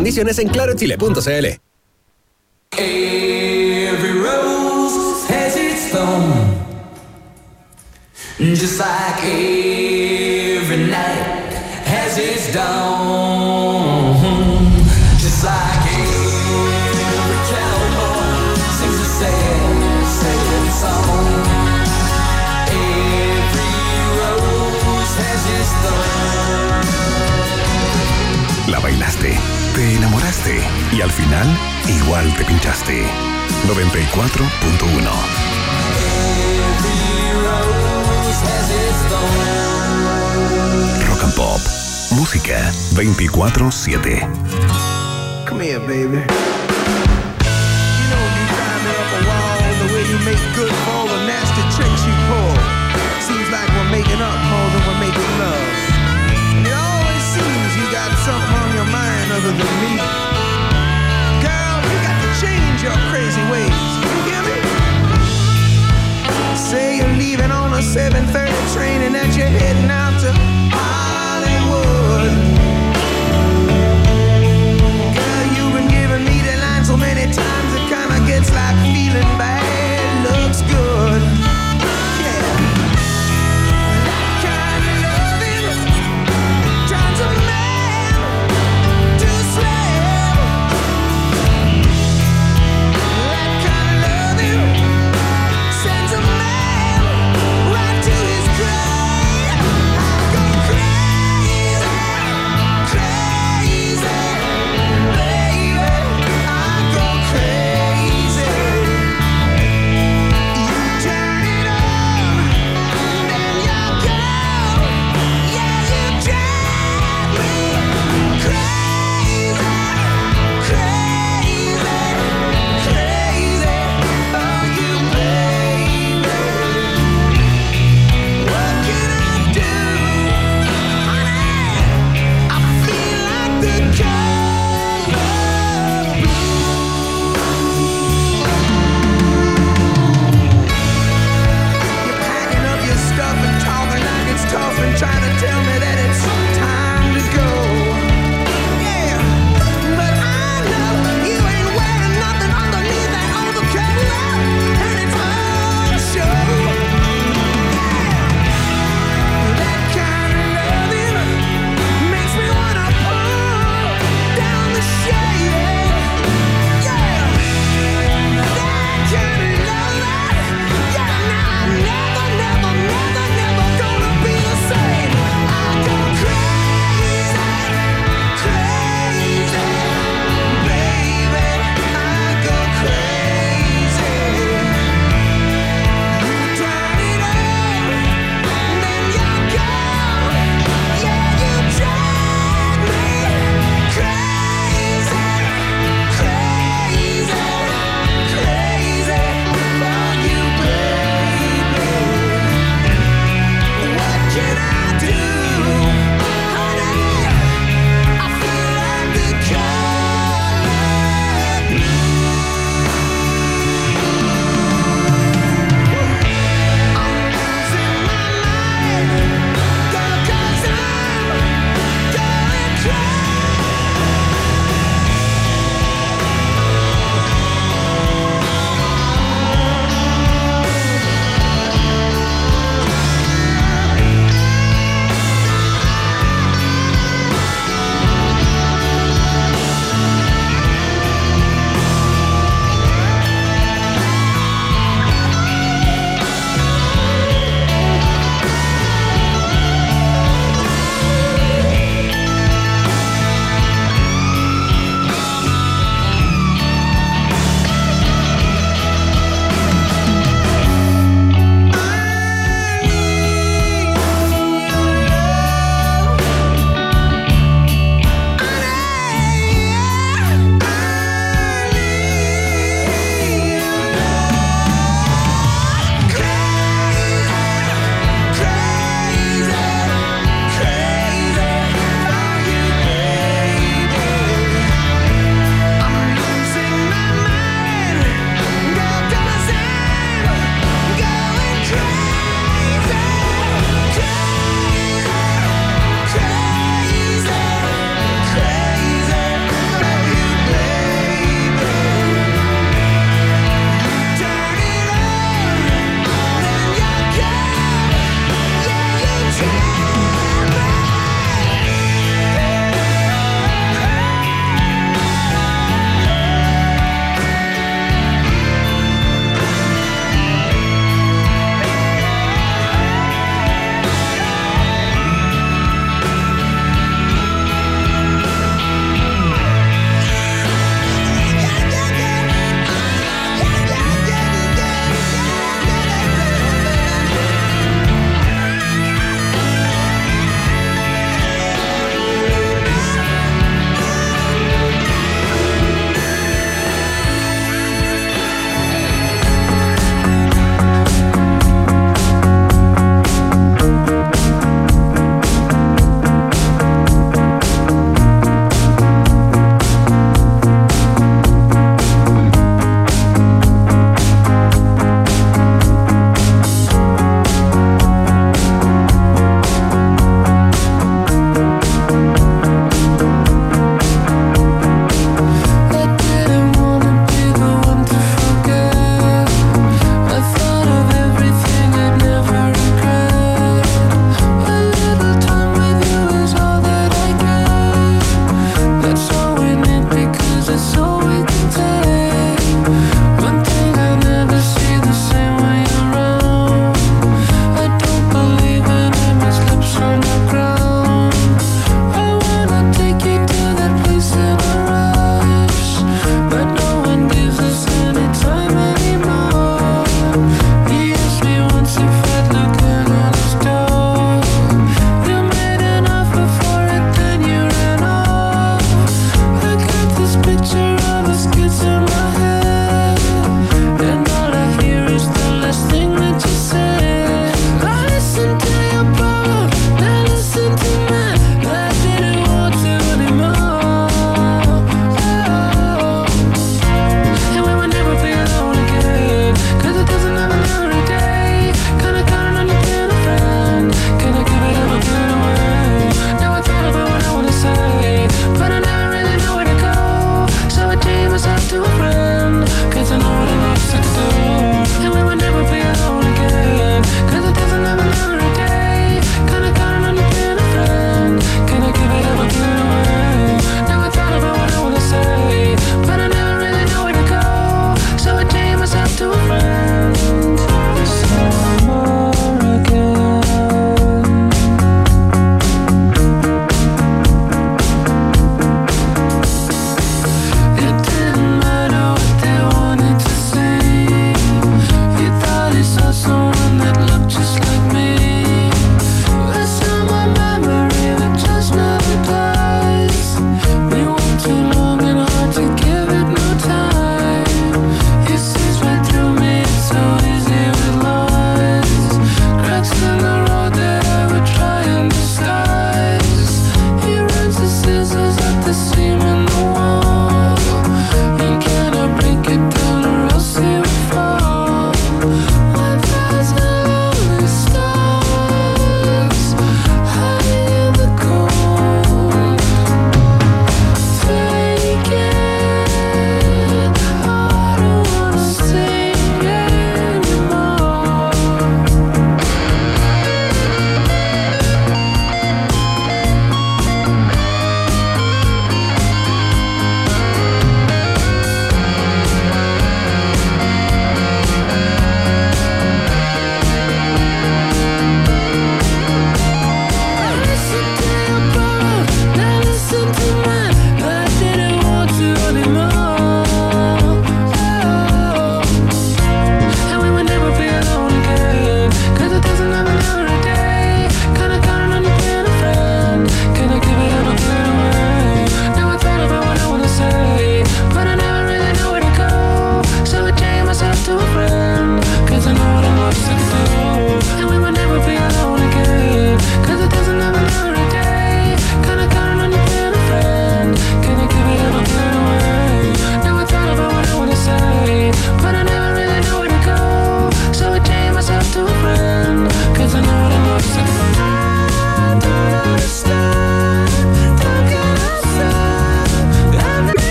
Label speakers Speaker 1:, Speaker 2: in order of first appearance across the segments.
Speaker 1: Condiciones en clarochile.cl.
Speaker 2: Every rose has its thorn, just like every night has its dawn, just like every cowboy sings a sad, sad song. Every rose has its thorn.
Speaker 3: La bailaste, te enamoraste y al final igual te pinchaste. 94.1 Rock and Pop. Música 24/7.
Speaker 4: Come here, baby. You know you climbing up a wall, the way you make good for all the nasty tricks you pull. Seems like we're making up more than we're making love. And it always seems you got something on your mind other than me. Girl, you got to change your crazy ways. You hear me? Say you're leaving on a 7:30 train and that you're heading out to Hollywood. Girl, you've been giving me that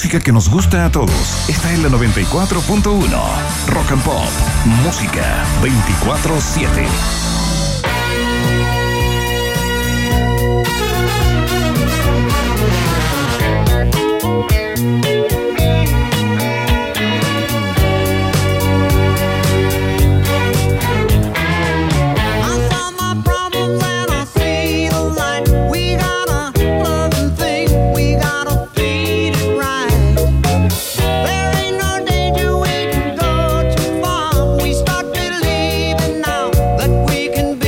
Speaker 3: música que nos gusta a todos está en la 94.1. Rock and Pop. Música 24/7.
Speaker 5: We start believing now that we can be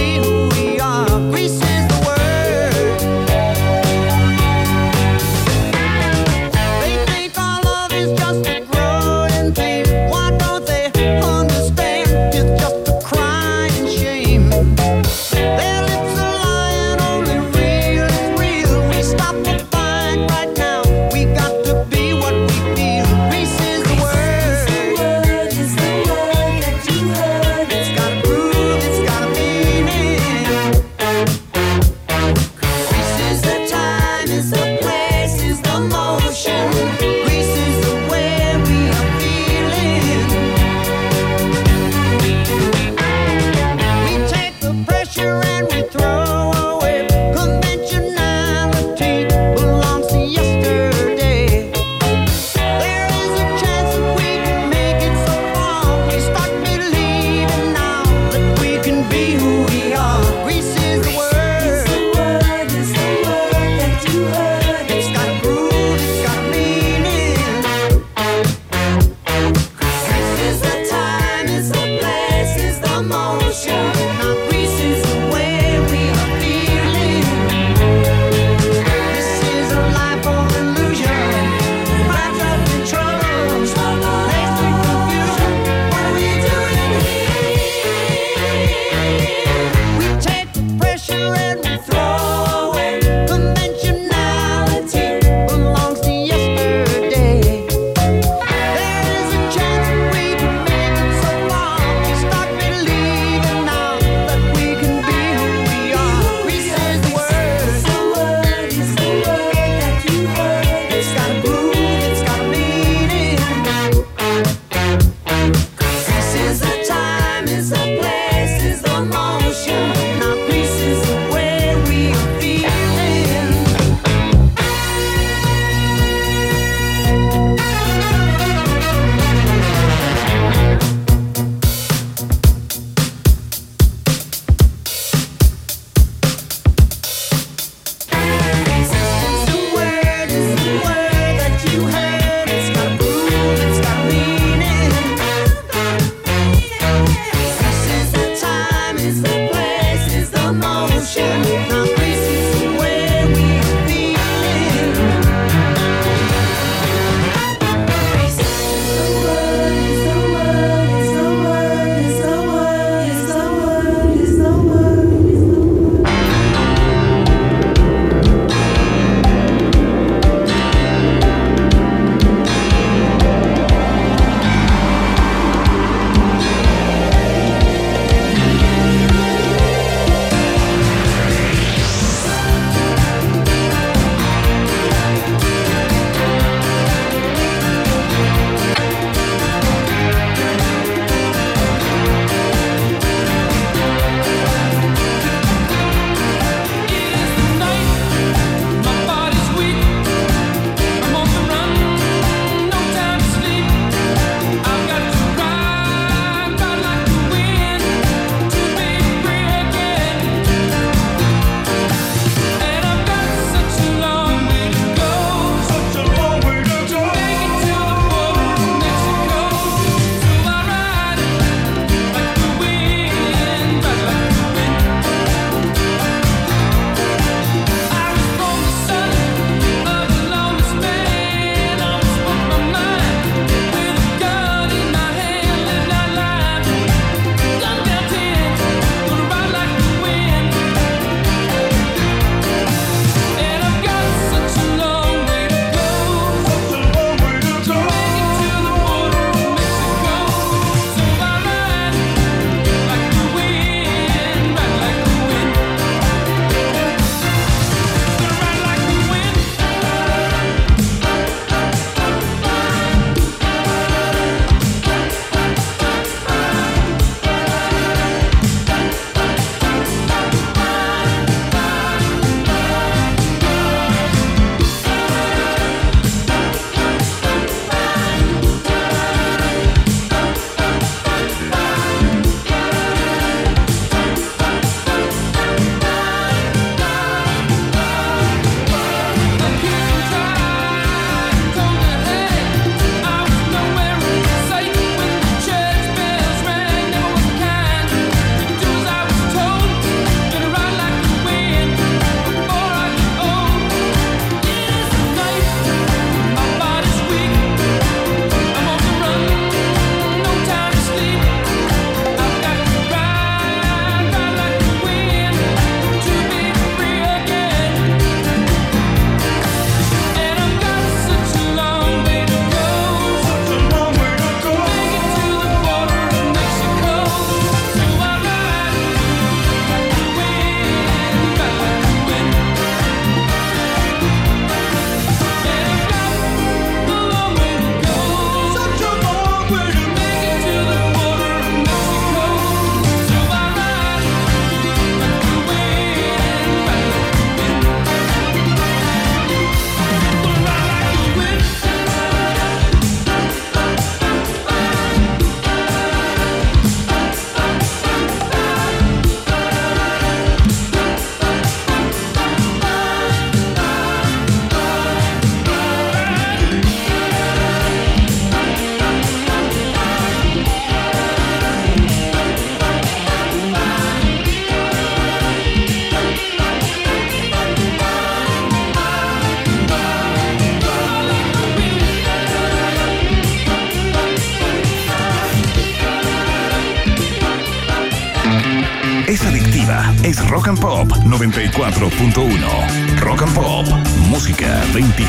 Speaker 3: es Rock and Pop 94.1. Rock and Pop, música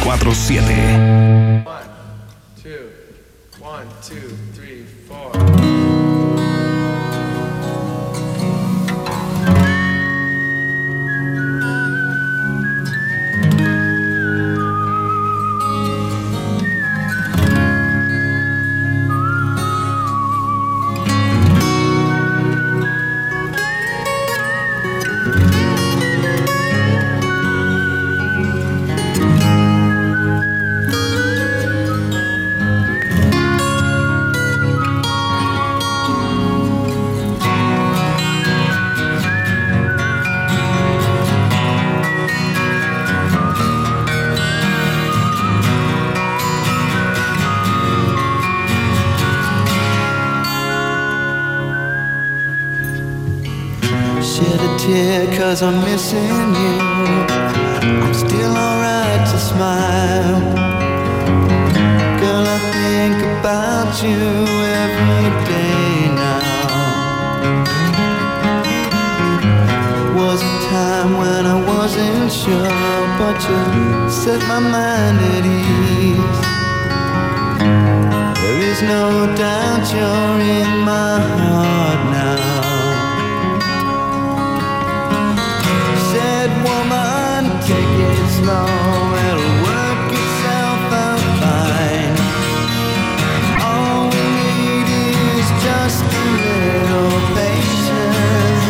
Speaker 3: 24/7.
Speaker 4: 1, 2, 3, 4.
Speaker 5: Cause I'm missing you. I'm still alright to smile. Girl, I think about you every day now. Was a time when I wasn't sure, but you set my mind at ease. There is no doubt you're in my heart now. Woman, take it slow, it'll work itself out fine. All we need is just a little patience.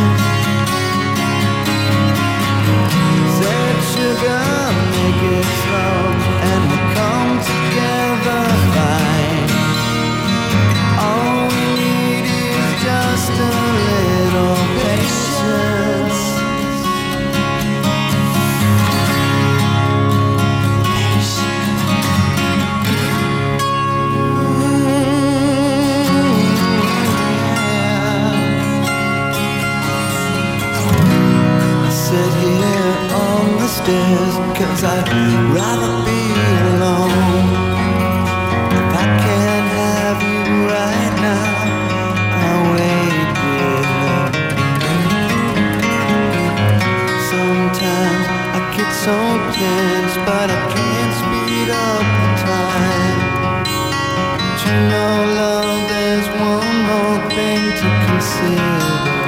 Speaker 5: Said sugar, make it slow, and we'll come together fine. All we need is just a little patience. Cause I'd rather be alone. If I can't have you right now, I'll wait with love. Sometimes I get so tense, but I can't speed up the time. But you know, love, there's one more thing to consider.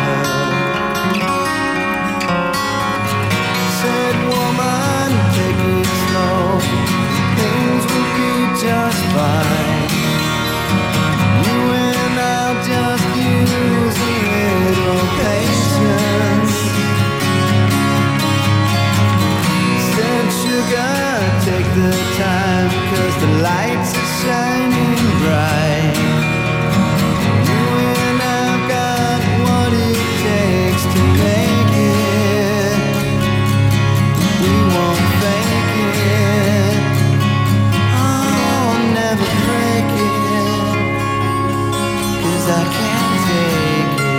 Speaker 5: Things will be just fine. You and I'll just use a little patience. Said sugar, take the time, cause the lights are shining bright. You and I've got what it takes to make it. We won't fake it. Never break it, 'cause I can't take it.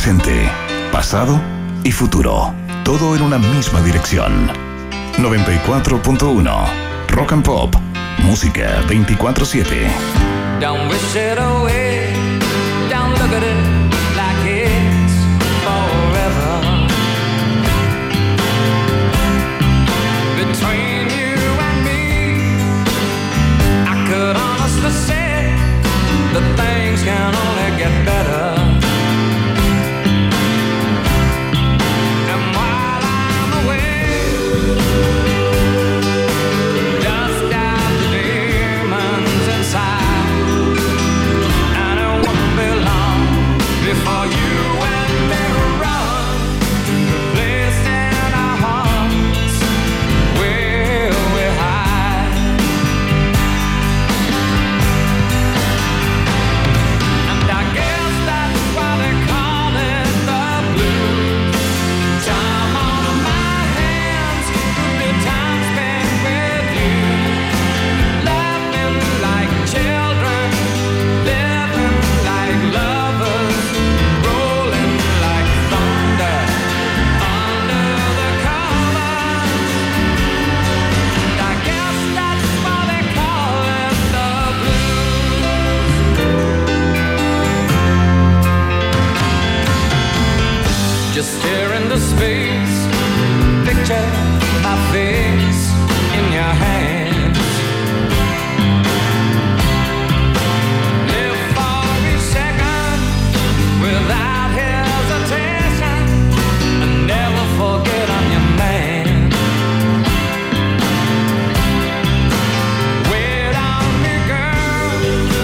Speaker 3: presente, pasado y futuro. Todo en una misma dirección. 94.1 Rock and Pop. Música 24/7.
Speaker 2: Don't wish it away. Don't look at it like it's forever. Between you and me, I could honestly say that things can only get better. And while I'm away, dust out the demons inside, and it won't be long before you and me run to the place in our hearts where we hide. And I guess that's why they call it the blues. Time on my hands, the time spent with you, laughing like children, living like lovers, rolling like thunder under the covers. And I guess that's why they call it the blues. Just stare into space, picture my face in your hands. Live for each second without hesitation, and never forget I'm your man. Wait on me, girl.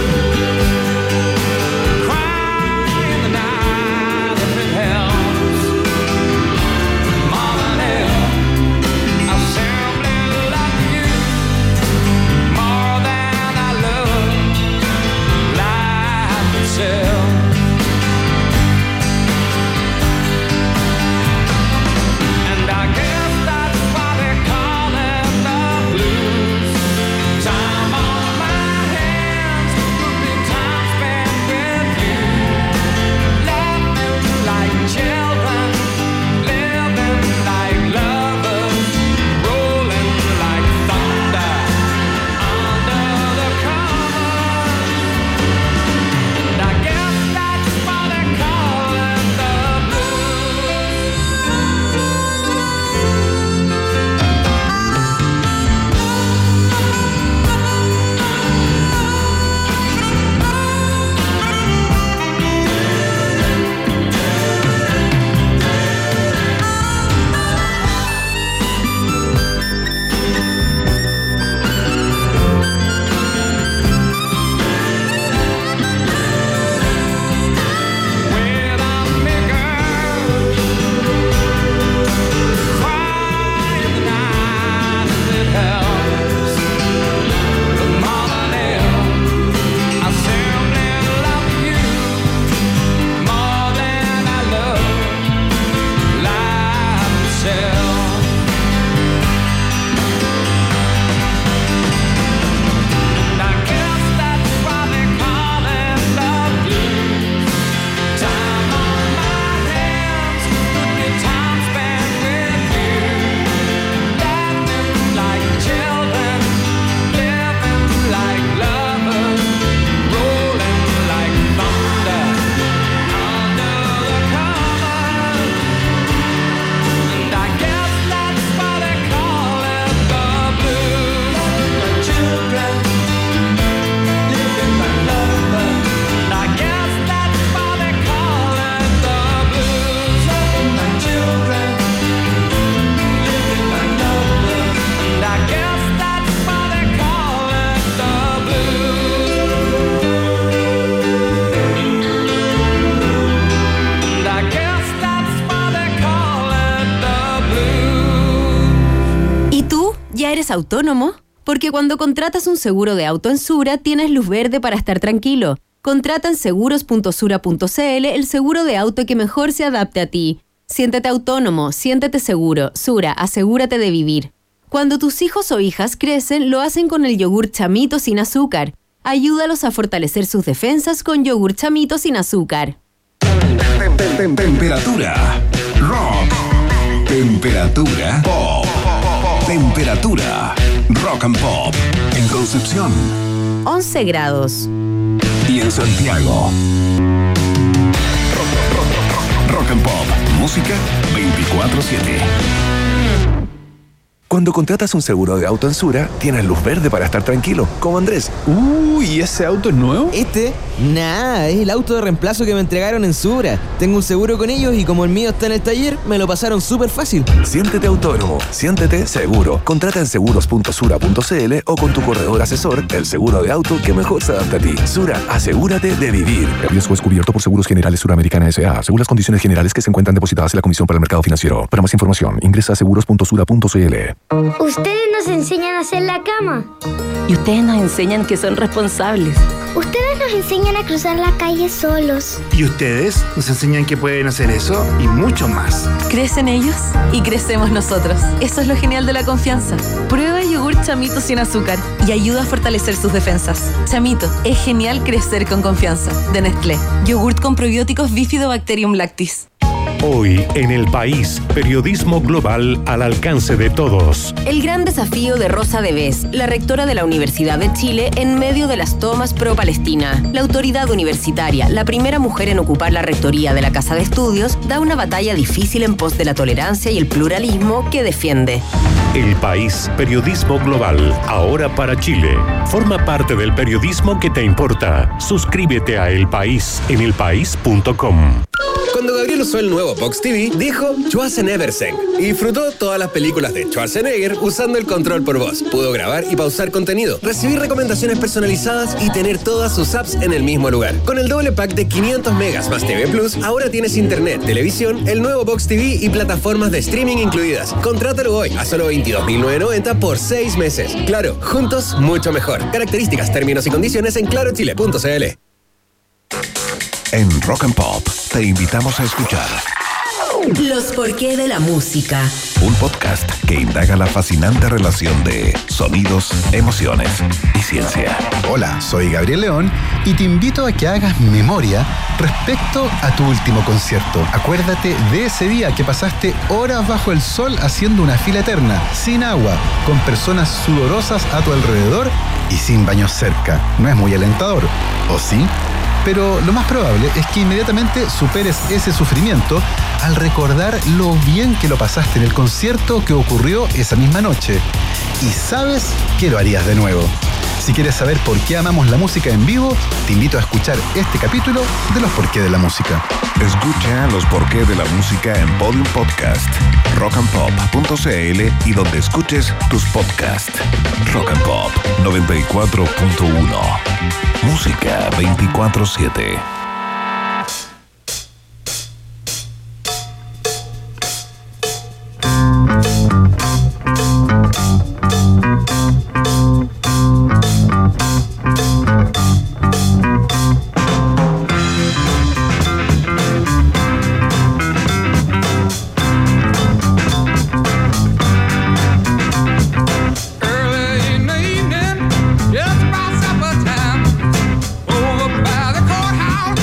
Speaker 2: Cry in the night if it helps. More than ever, I simply love you. More than I love life itself. And I guess that's why they call it the blues. Time on my hands would be time spent with you, laughing like children, living like lovers, rolling like thunder under the covers. And I guess that's why they call it the blues. Wait on me, girl. Cry in the night if it helps. But more than ever, I simply love you. More than I love life itself. And I guess that's why they call it the blues. Time on my hands would be time spent with you, laughing like children, living like lovers, rolling like thunder under the covers. And I guess that's why they call it the blues. Like children, living like lovers. And I guess that's why they call it the blues. Like children, living like lovers. And I guess that's why they call it the blues. And I guess that's why they call it the blues.
Speaker 6: ¿Y tú? ¿Ya eres autónomo? Porque cuando contratas un seguro de auto en Sura, tienes luz verde para estar tranquilo. Contrata en seguros.sura.cl el seguro de auto que mejor se adapte a ti. Siéntete autónomo, siéntete seguro. Sura, asegúrate de vivir. Cuando tus hijos o hijas crecen, lo hacen con el yogur Chamito sin azúcar. Ayúdalos a fortalecer sus defensas con yogur Chamito sin azúcar.
Speaker 3: Temperatura rock. Temperatura pop. Temperatura rock and pop. En Concepción
Speaker 6: 11 grados.
Speaker 3: y en Santiago. Rock and pop. Música 24/7.
Speaker 1: Cuando contratas un seguro de auto en Sura, tienes luz verde para estar tranquilo, como Andrés.
Speaker 7: ¿Y ese auto es nuevo?
Speaker 8: Es el auto de reemplazo que me entregaron en Sura. Tengo un seguro con ellos y como el mío está en el taller, me lo pasaron súper fácil.
Speaker 1: Siéntete autónomo, siéntete seguro. Contrata en seguros.sura.cl o con tu corredor asesor el seguro de auto que mejor se adapta a ti. Sura, asegúrate de vivir.
Speaker 3: El riesgo es cubierto por Seguros Generales Suramericana S.A. según las condiciones generales que se encuentran depositadas en la Comisión para el Mercado Financiero. Para más información, ingresa a seguros.sura.cl.
Speaker 9: Ustedes nos enseñan a hacer la cama.
Speaker 10: Y ustedes nos enseñan que son responsables.
Speaker 9: Ustedes nos enseñan a cruzar la calle solos.
Speaker 11: Y ustedes nos enseñan que pueden hacer eso y mucho más.
Speaker 10: Crecen ellos y crecemos nosotros. Eso es lo genial de la confianza. Prueba yogur Chamito sin azúcar y ayuda a fortalecer sus defensas. Chamito, es genial crecer con confianza. De Nestlé. Yogurt con probióticos Bifidobacterium lactis.
Speaker 12: Hoy en El País, periodismo global al alcance de todos.
Speaker 6: El gran desafío de Rosa Devés, la rectora de la Universidad de Chile, en medio de las tomas pro-Palestina. La autoridad universitaria, la primera mujer en ocupar la rectoría de la Casa de Estudios, da una batalla difícil en pos de la tolerancia y el pluralismo que defiende.
Speaker 12: El País, periodismo global, ahora para Chile. Forma parte del periodismo que te importa. Suscríbete a El País en elpaís.com.
Speaker 1: Cuando Gabriel usó el nuevo Box TV, dijo Schwarzenegger y disfrutó todas las películas de Schwarzenegger usando el control por voz. Pudo grabar y pausar contenido, recibir recomendaciones personalizadas y tener todas sus apps en el mismo lugar. Con el doble pack de 500 megas más TV Plus, ahora tienes internet, televisión, el nuevo Box TV y plataformas de streaming incluidas. Contrátalo hoy a solo $22,990 por 6 meses. Claro, juntos mucho mejor. Características, términos y condiciones en clarochile.cl.
Speaker 3: En Rock and Pop te invitamos a escuchar
Speaker 6: Los porqué de la música.
Speaker 3: un podcast que indaga la fascinante relación de sonidos, emociones y ciencia.
Speaker 13: Hola, soy Gabriel León y te invito a que hagas memoria respecto a tu último concierto. Acuérdate de ese día que pasaste horas bajo el sol haciendo una fila eterna, sin agua, con personas sudorosas a tu alrededor y sin baños cerca. No es muy alentador, ¿o sí? Pero lo más probable es que inmediatamente superes ese sufrimiento al recordar lo bien que lo pasaste en el concierto que ocurrió esa misma noche. Y sabes que lo harías de nuevo. Si quieres saber por qué amamos la música en vivo, te invito a escuchar este capítulo de Los Porqué de la Música.
Speaker 3: Escucha Los Porqué de la Música en Podium Podcast, rockandpop.cl y donde escuches tus podcasts. Rock and Pop 94.1. Música 24/7.
Speaker 2: Early in the evening, just about supper time, over by the courthouse.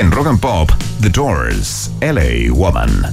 Speaker 3: En Rock and Pop, The Doors, LA Woman.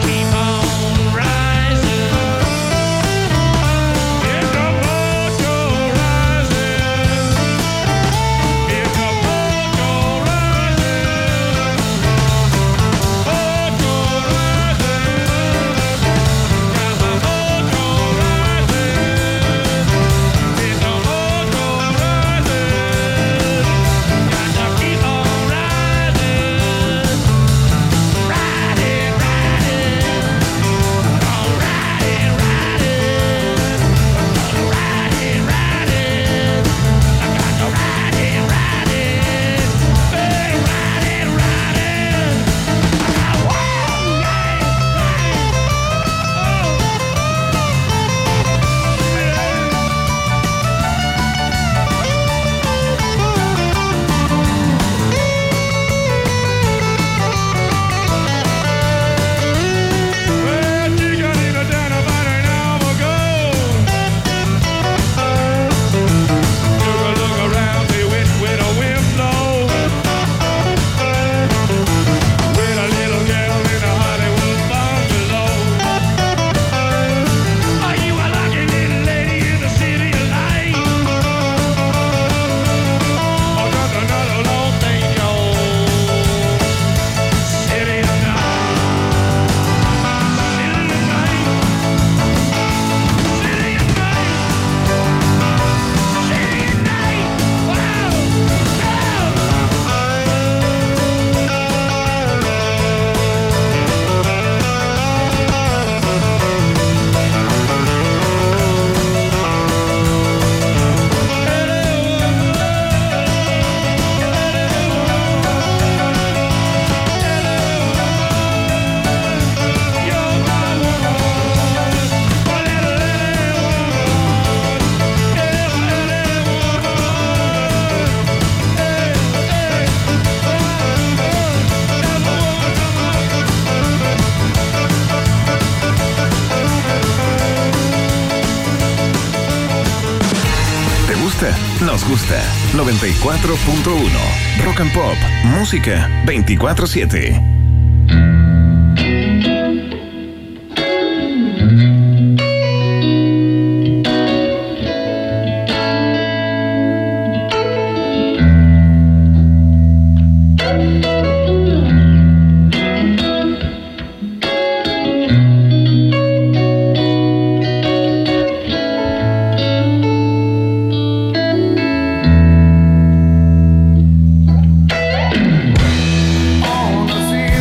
Speaker 2: Mojo
Speaker 3: gusta? Nos gusta. 94.1 Rock and Pop. Música 24/7.
Speaker 2: On the sea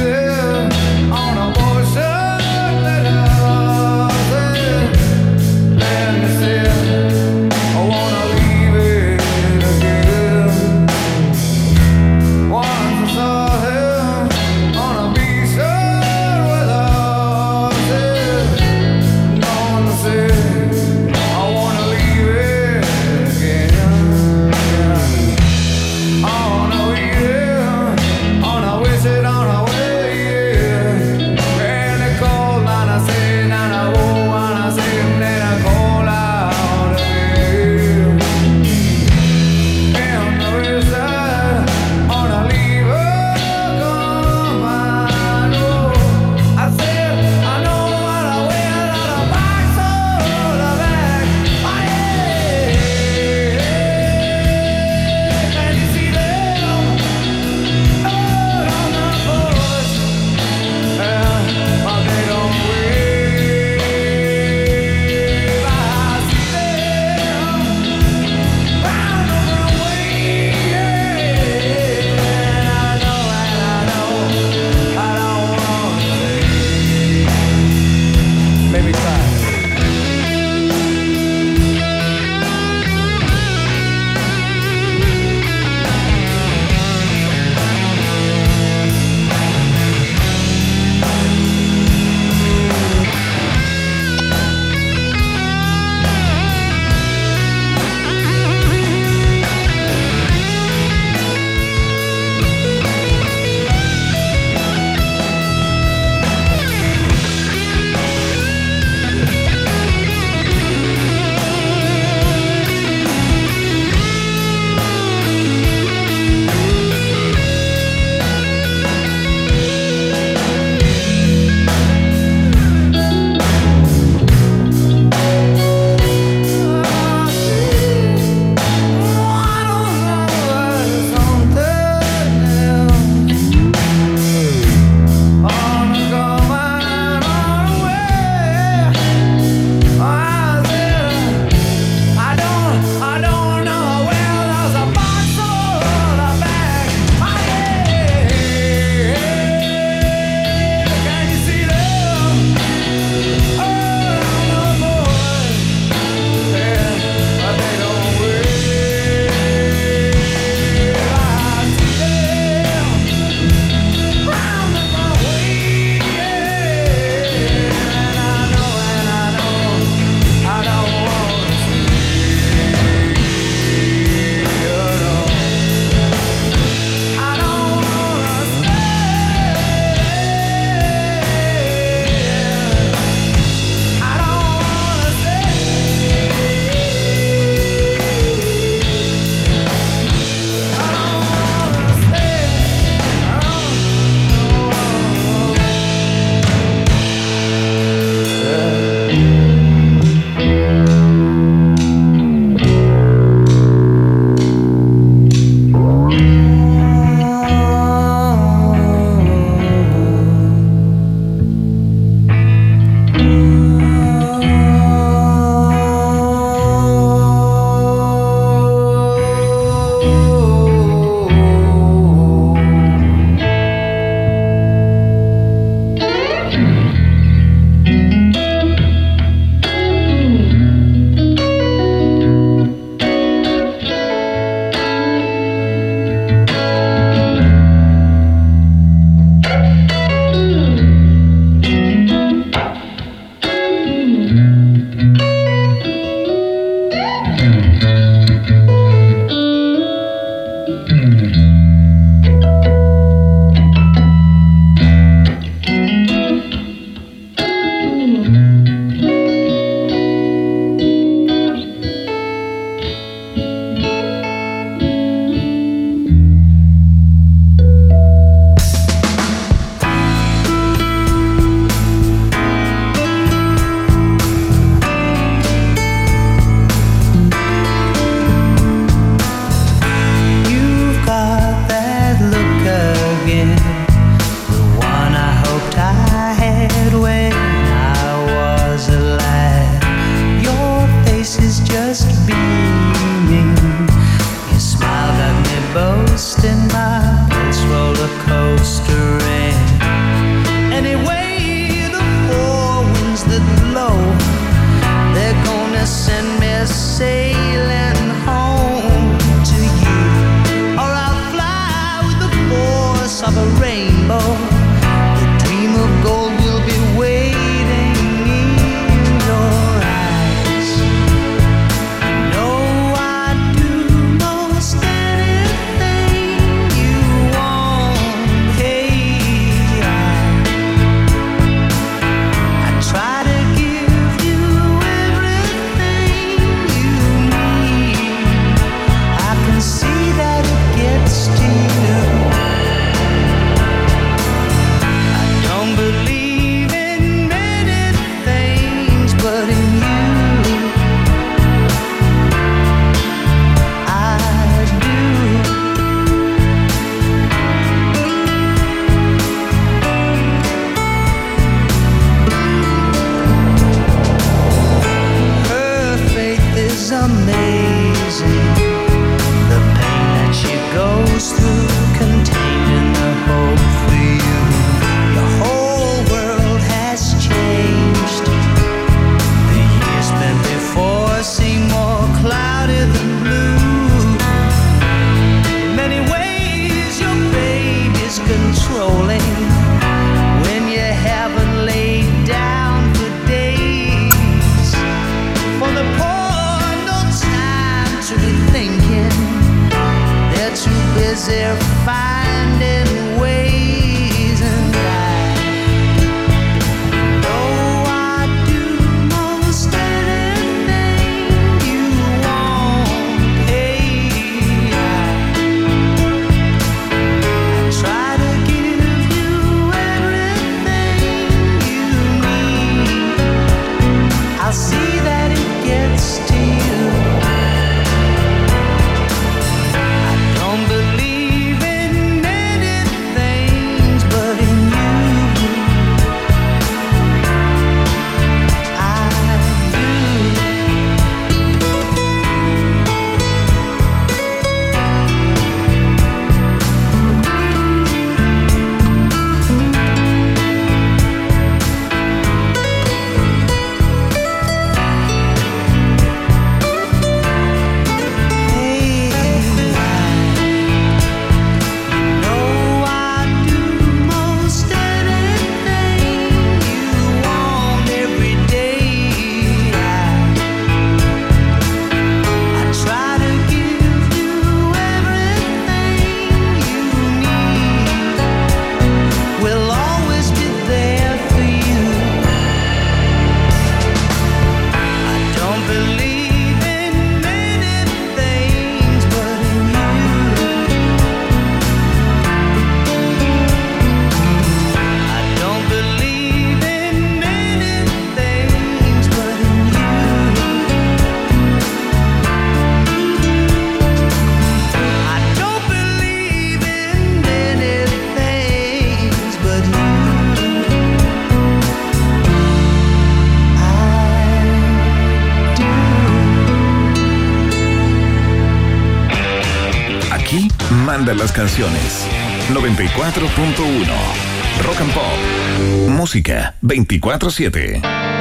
Speaker 3: respaldan las canciones. 94.1 Rock and Pop. Música 24/7.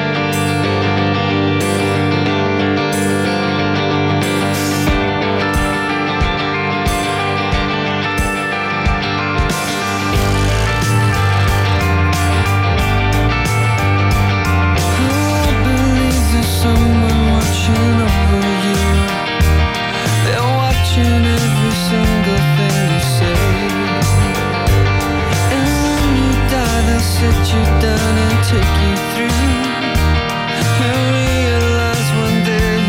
Speaker 5: Sit you down and take you through. You realize one day,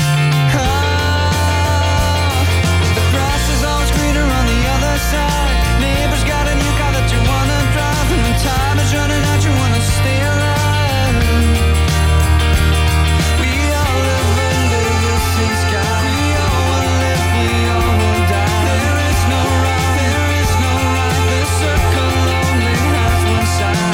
Speaker 5: the grass is always greener on the other side. Neighbors got a new car that you wanna drive, and when time is running out, you wanna stay alive. We all live under the same sky. We all will live, we all will die. There is no wrong, there is no right. The circle only has one side.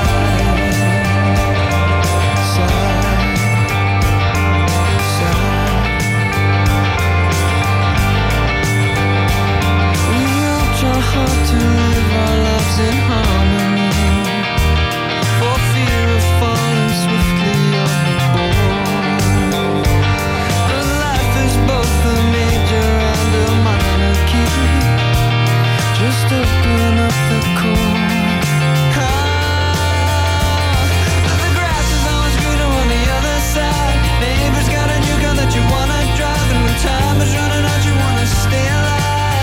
Speaker 5: Hard to live our lives in harmony, for fear of falling swiftly overboard. But life is both a major and a minor key. Just open up the core. The grass is always greener on the other side. Neighbors got a new car that you wanna drive, and when time is running out, you wanna stay alive.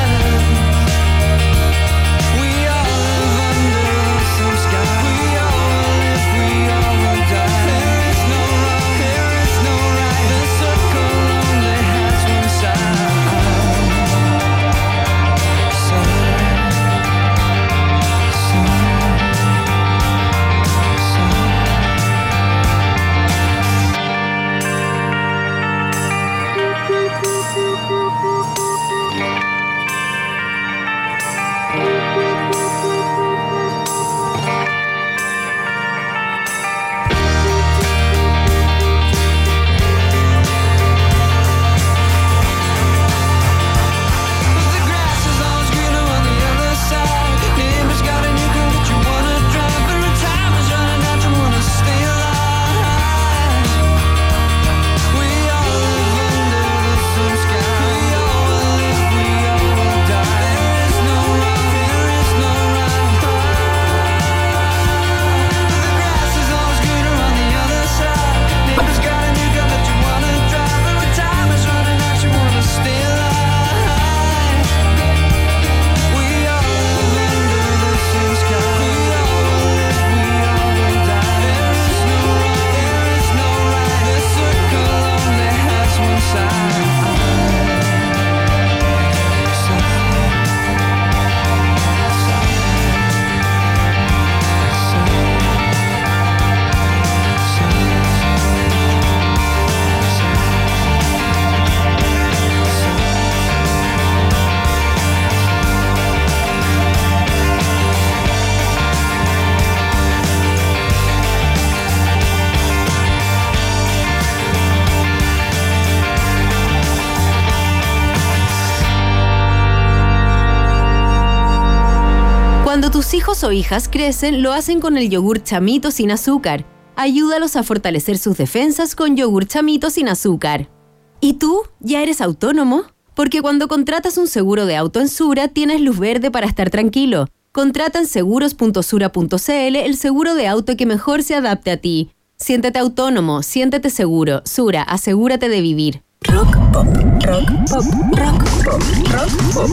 Speaker 6: Cuando tus hijos o hijas crecen, lo hacen con el yogur Chamito sin azúcar. Ayúdalos a fortalecer sus defensas con yogur Chamito sin azúcar. ¿Y tú? ¿Ya eres autónomo? Porque cuando contratas un seguro de auto en Sura, tienes luz verde para estar tranquilo. Contrata en seguros.sura.cl el seguro de auto que mejor se adapte a ti. Siéntete autónomo, siéntete seguro. Sura, asegúrate de vivir.
Speaker 14: Rock pop, rock pop, rock pop, rock pop.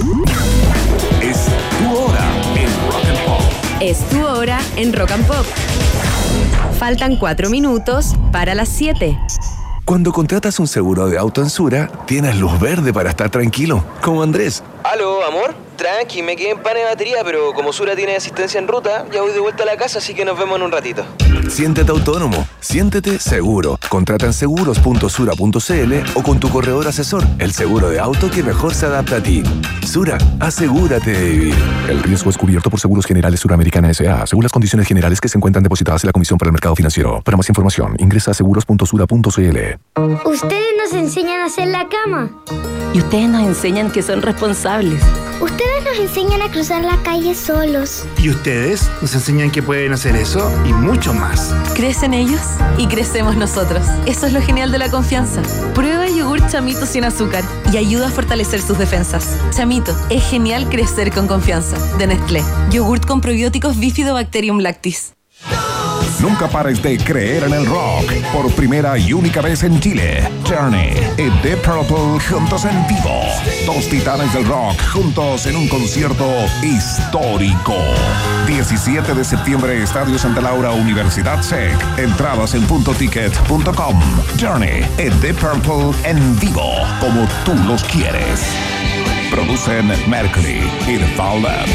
Speaker 3: Es tu hora en Rock and Pop.
Speaker 6: Es tu hora en Rock and Pop. Faltan 4 minutos para las 7.
Speaker 3: Cuando contratas un seguro de auto en Sura, tienes luz verde para estar tranquilo, como Andrés.
Speaker 8: Aló, amor. Tranqui, me quedé en pan de batería, pero como Sura tiene asistencia en ruta, ya voy de vuelta a la casa, así que nos vemos en un ratito.
Speaker 3: Siéntete autónomo, siéntete seguro. Contrata en seguros.sura.cl o con tu corredor asesor, el seguro de auto que mejor se adapta a ti. Sura, asegúrate de vivir. El riesgo es cubierto por Seguros Generales Suramericana S.A., según las condiciones generales que se encuentran depositadas en la Comisión para el Mercado Financiero. Para más información, ingresa a seguros.sura.cl.
Speaker 9: Ustedes nos enseñan a hacer la cama.
Speaker 10: Y ustedes nos enseñan que son responsables.
Speaker 9: Ustedes nos enseñan a cruzar la calle solos.
Speaker 11: Y ustedes nos enseñan que pueden hacer eso y mucho más.
Speaker 10: Crecen ellos y crecemos nosotros. Eso es lo genial de la confianza. Prueba yogur Chamito sin azúcar y ayuda a fortalecer sus defensas. Chamito, es genial crecer con confianza. De Nestlé. Yogurt con probióticos Bifidobacterium lactis.
Speaker 15: Nunca pares de creer en el rock. Por primera y única vez en Chile, Journey y Deep Purple juntos en vivo. Dos titanes del rock juntos en un concierto histórico. 17 de septiembre, Estadio Santa Laura, Universidad SEC. Entradas en puntoticket.com. Journey y Deep Purple en vivo, como tú los quieres. Producen Mercury y The Fall Lab.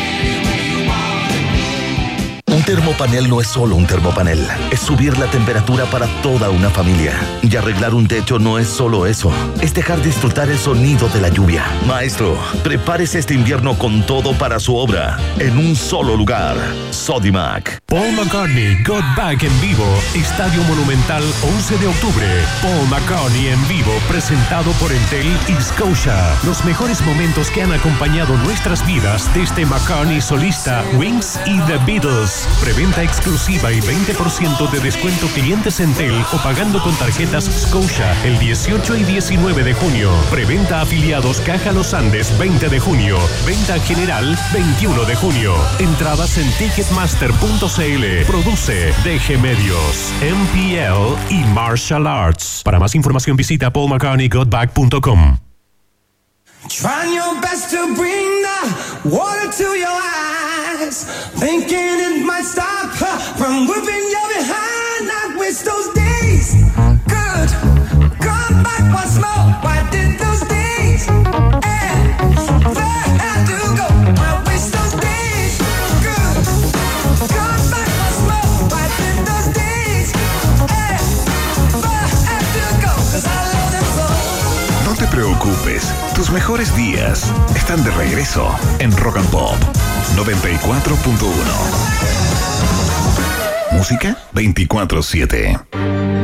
Speaker 16: Un termopanel no es solo un termopanel, es subir la temperatura para toda una familia. Y arreglar un techo no es solo eso, es dejar disfrutar el sonido de la lluvia. Maestro, prepárese este invierno con todo para su obra, en un solo lugar. Sodimac.
Speaker 12: Paul McCartney Got Back en vivo, Estadio Monumental 11 de octubre. Paul McCartney en vivo, presentado por Entel y Scotia. Los mejores momentos que han acompañado nuestras vidas desde McCartney solista, Wings y The Beatles. Preventa exclusiva y 20% de descuento clientes Entel o pagando con tarjetas Scotia el 18 y 19 de junio. Preventa afiliados Caja Los Andes 20 de junio. Venta general 21 de junio. Entradas en Ticketmaster.cl. Produce DG Medios, MPL y Martial Arts. Para más información visita paulmccartneygotback.com.
Speaker 2: Trying your best to bring the water to your eyes, thinking it might stop her from whipping your behind. Not waste those days. Good, come back once more. Why did those days ever have to go? Why waste those days? Good, come back once more. Why did those days ever have to go? 'Cause I love them so.
Speaker 15: No te preocupes, tus mejores días están de regreso en Rock and Pop 94.1. Música 24/7.